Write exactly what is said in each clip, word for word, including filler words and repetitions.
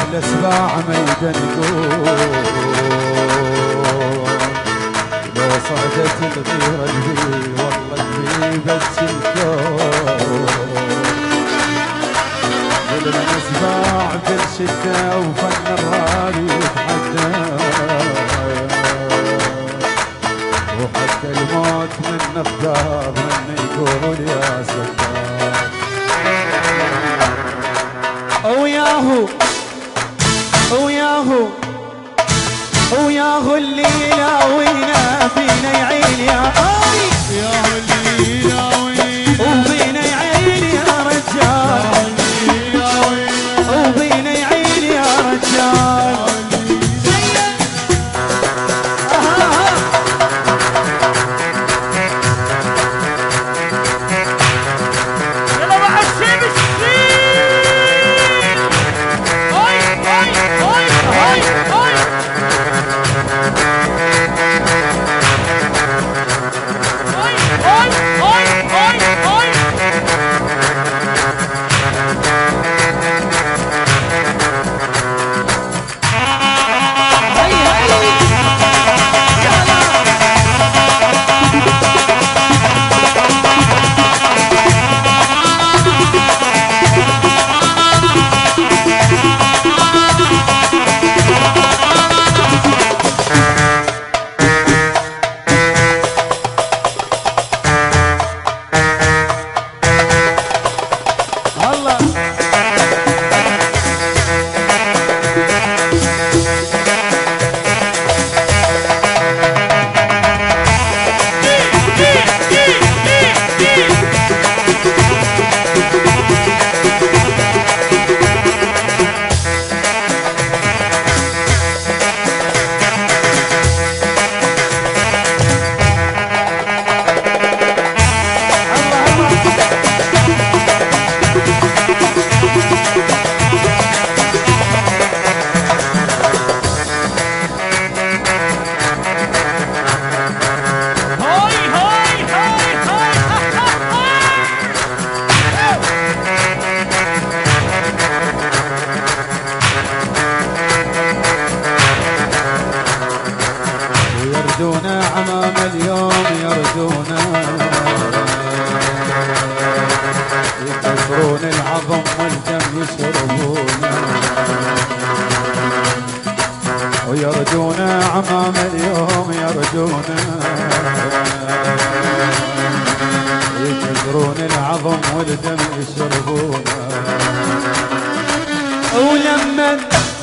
الاسباع ميدا يقول لو صعدت الغيرة البي والله البي بس الكون الاسباع في الشتاء وفن الراري يتحدى وحتى الموت من اختار من يقول يا ستار وياهو وياهو وياهو اللي يلاوينا فينا يعين يا اي ياهو اللي يلاوينا وفينا يعين يا رجال وفينا يعين يا رجال يردونا عمام اليوم يردونا يكسرون العظم والدم يشربونا ويردونا عمام اليوم يردونا يكسرون العظم والدم يشربونا ولما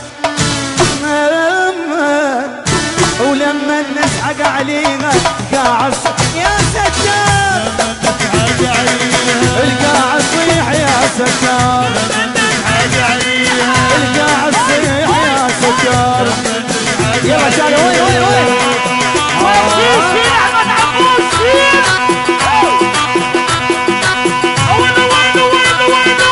ولما نسحق عليها قاع يا ستار لما نسحق عليها القاع الصيح يا ستار لما نسحق عليها القاع الصيح يا ستار يلا شالوا وين وين وين شيل شيل احمد عبود شيل وينه وينه وينه وينه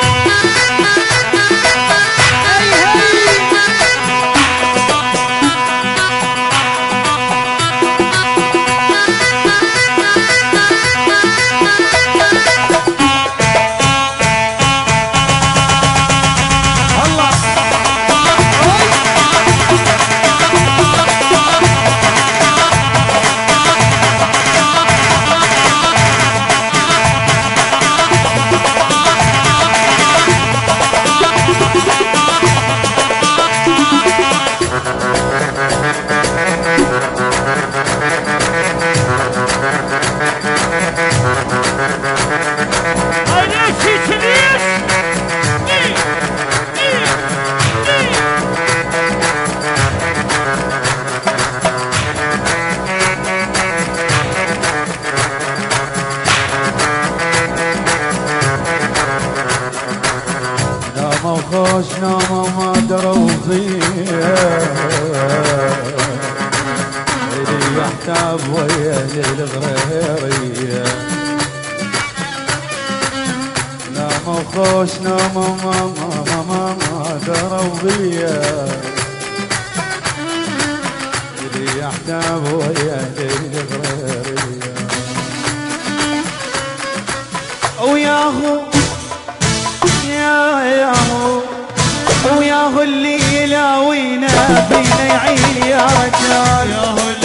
خوش ناموا ما دروا فيها اللي يحتاب ويا الغريرية ناموا خوش ناموا ما ما ما ما, ما دروا فيها اللي يحتاب ويا الغريرية وياهو يا ياهو ويا يا هو اللي يلاوينا فينا يعين يا رجال. يا هو